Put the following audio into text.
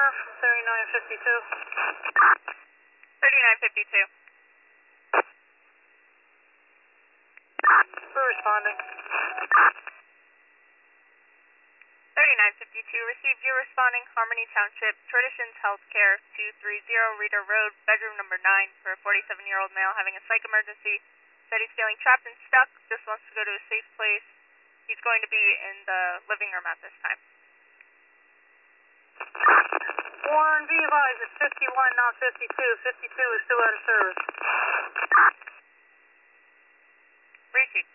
from 3952. 3952. We're responding. 3952, received. You're responding. Harmony Township, Traditions Healthcare, 230 Reader Road, bedroom number 9, for a 47-year-old male having a psych emergency. Said he's feeling trapped and stuck, just wants to go to a safe place. He's going to be in the living room at this time. Warren, be advised, it's 51, not 52. 52 is still out of service. Repeat.